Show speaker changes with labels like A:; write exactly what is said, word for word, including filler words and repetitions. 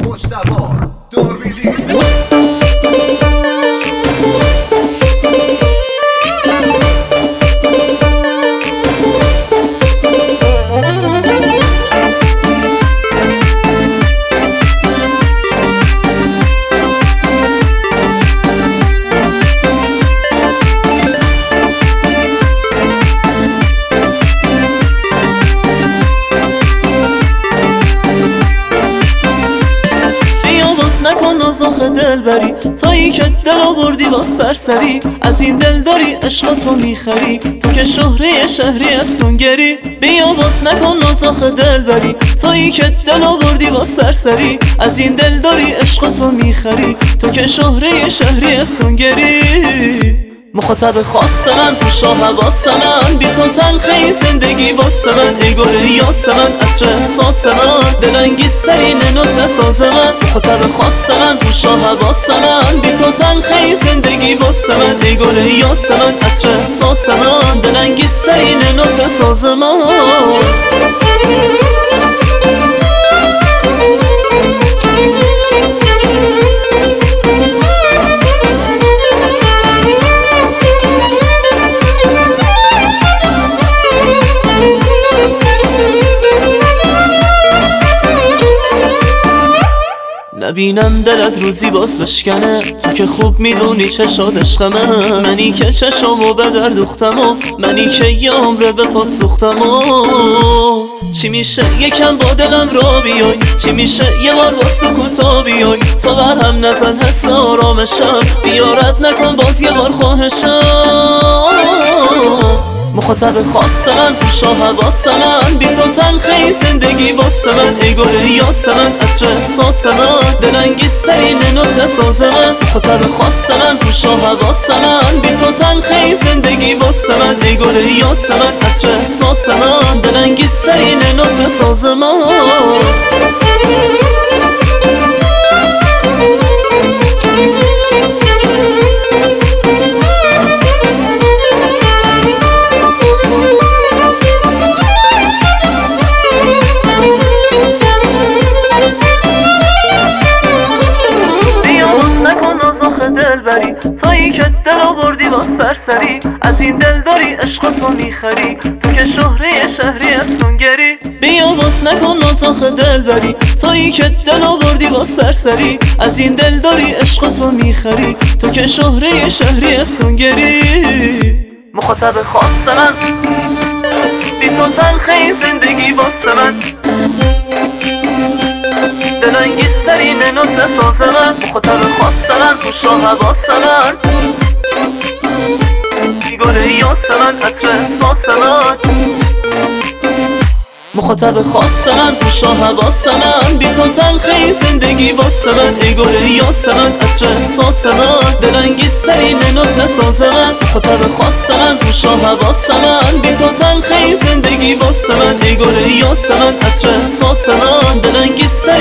A: مجتبی دوربینی.
B: نکن نازاخ دل بری تا ای که دل آوردی با سرسری، از این دل داری عشق تو میخری تو که شهره شهری افسونگری. بیا باز نکن نازاخ دل بری تا ای که دل آوردی با سرسری، از این دل داری عشق تو میخری تو که شهره شهری افسونگری. مخاطب خاص من پوشا حواس من، بی تو تلخی زندگی واسه من، ای گل یاس من عطر احساس من، دلانگیزترین نوت ساز من. مخاطب خاص من پوشا حواس من، بی تو تلخی زندگی واسه من، ای گل یاس من عطر احساس من، دلانگیزترین نوت ساز من. نبینم دلت روزی باز بشکنه، تو که خوب میدونی چشاد عشقمه، منی که چشمو به در دوختم و منی که یه عمره به پات سوختم و چی میشه یکم با دلم را بیای، چی میشه یه بار واسه کوتا بیای، تو بر هم نزن حس آرامشم، بیارت نکن باز یه بار خواهشم. مخاطب خاص من پوشا حواس من، بی تو تلخی زندگی واسه من، ای گل یاس من عطر احساس من، دلانگیزترین نوت ساز من. مخاطب خاص من پوشا حواس من، بی تو تلخی زندگی واسه من، ای گل یاس من عطر احساس من، دلانگیزترین نوت ساز من. دل بری تا ای که دل آوردی با سرسری، از این دل داری عشق تو میخری تو که شهره شهری افسونگری. بیا باز نکن نازاخ دل بری تا ای که دل آوردی با سرسری، از این دل داری عشق تو میخری تو که شهره شهری افسونگری. مخاطب خاص من بی تو تلخی زندگی واسه من، دلانگیزترین نوت ساز من. مخاطب خاص من پوشا حواس من، گل یاس من عطر احساس من. مخاطب خاص من پوشا حواس من، بی تو تلخی زندگی واسه من، ای گل یاس من عطر احساس من، دلانگیزترین نوت ساز من. مخاطب خاص من پوشا حواس من، بی تو تلخی زندگی واسه من، ای گل یاس من عطر احساس من، دلانگیزترین